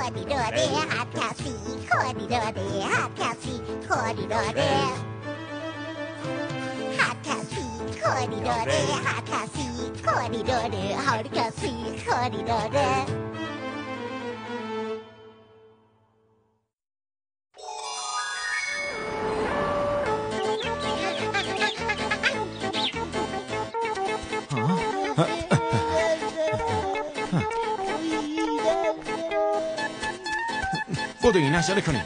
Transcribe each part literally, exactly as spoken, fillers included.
کوریدوره هر کسی کوریدوره هر کسی کوریدوره هر کسی کوریدوره هر کسی کوریدوره هر کسی کوریدوره بدو این عجله کنیم.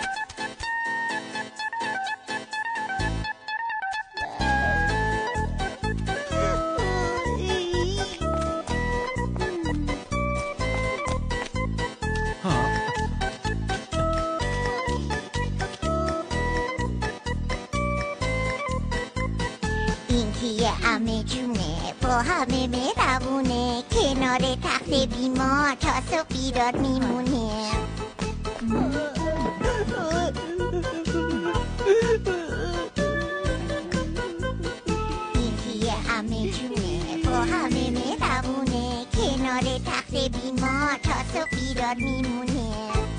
این کیه همه جونه با همه مهربونه کنار تخت بیمار تا صبح بیدار میمونه این کیه همه جونه با همه مهربونه کنار تخت بیمار تا صبح بیدار میمونه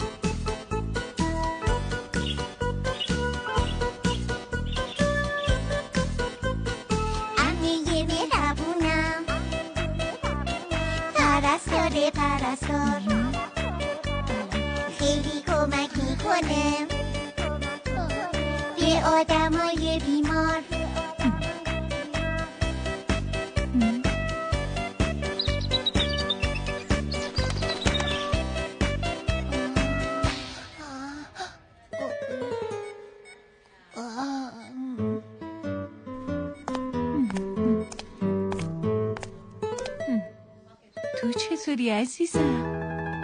پرستاره پرستار خیلی کمک میکنه به آدمای بیمار تو چطوری عزیزم؟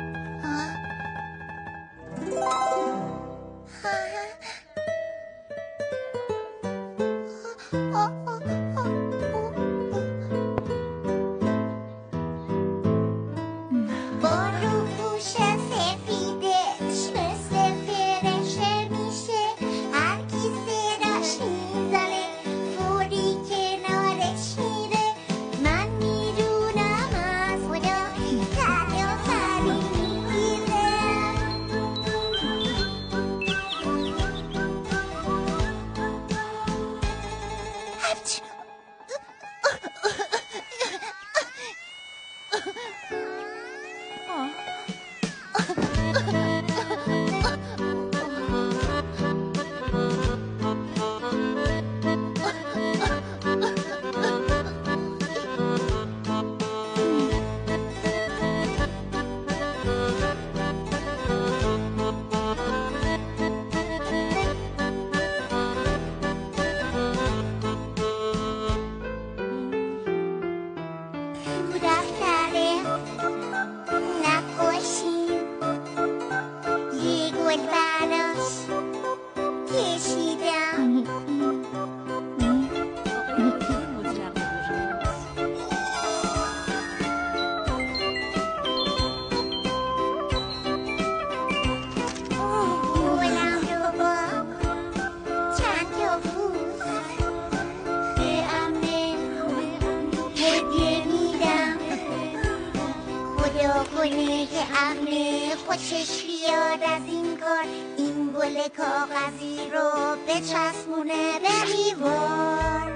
کنه که امنه خوشش بیاد از این کار این گل کاغذی رو بچسبونه به دیوار